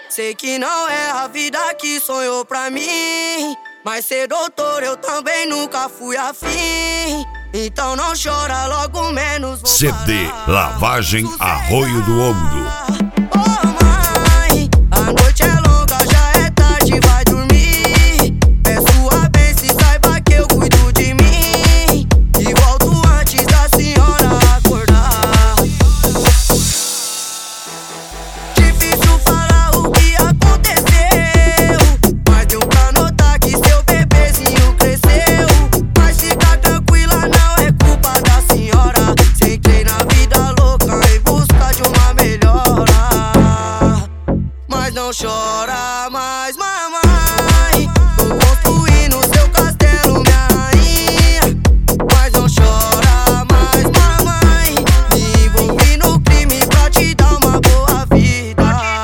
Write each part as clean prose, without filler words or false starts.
Sei que não é a vida que sonhou pra mim, mas ser doutor eu também nunca fui afim. Então não chora, logo menos vou CD parar. Lavagem Arroio do Ouro. Oh mãe, a noite é longa, já é tarde, vai dormir. Peço a bênção e saiba que eu cuido de mim, e volto antes da senhora acordar. Difícil falar o que aconteceu, mas deu pra notar que seu bebezinho cresceu. Mas fica tranquila, não é culpa da senhora. Sentei na vida louca em busca de uma melhora. Mas não chora mais, mamãe, tô construindo seu castelo, minha rainha. Mas não chora mais, mamãe, me envolvi no crime pra te dar uma boa vida.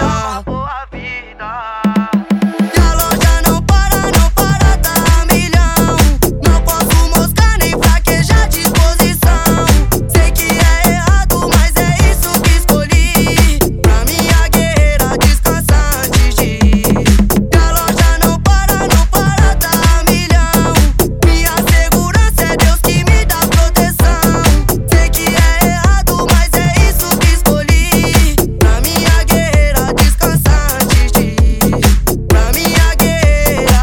E a loja não para, tá a milhão. Não posso moscar nem fraquejar a disposição. Sei que é errado, mas é isso que escolhi, pra minha guerreira descansar antes de ir. E a loja não para, tá a milhão. Minha segurança é Deus que me dá proteção. Sei que é errado, mas é isso que escolhi, pra minha guerreira descansar antes de ir. Pra minha guerreira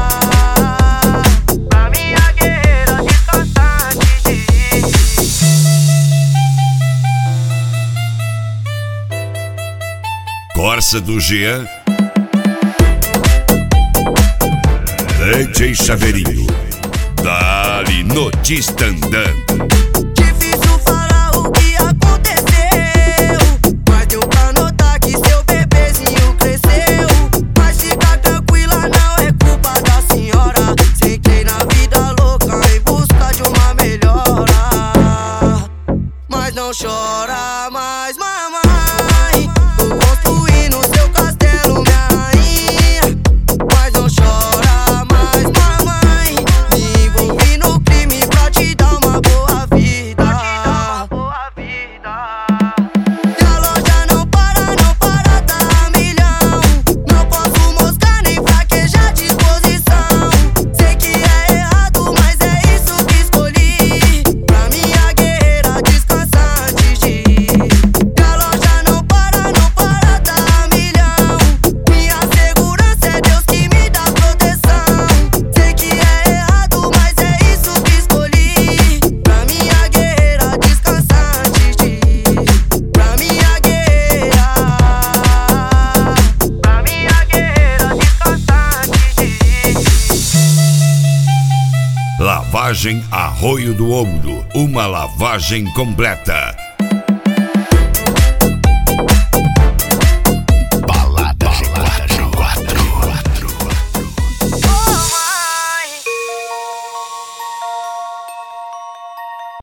descansar antes de ir. Corsa do Jean, DJ Chaveirinho, Dali Notícia andando. Difícil falar o que aconteceu, mas deu pra notar que seu bebezinho cresceu. Mas fica tranquila, não é culpa da senhora. Sentei na vida louca em busca de uma melhora. Mas não chora mais, mamãe, tô construindo seu castelo, minha rainha. Mas não chora mais, mamãe, me envolvi no crime pra te dar uma boa vida. E a loja não para, tá a milhão. Não posso moscar nem fraquejar a disposição. Sei que é errado, mas é isso que escolhi, pra minha guerreira descansar antes de ir. E a loja não para, tá a milhão. Minha segurança é Deus que me dá proteção. Sei que é errado, mas é isso que escolhi, pra minha guerreira descansar antes de ir. Pra minha guerreira descansar antes de ir. Lavagem Arroio do Ouro, uma lavagem completa.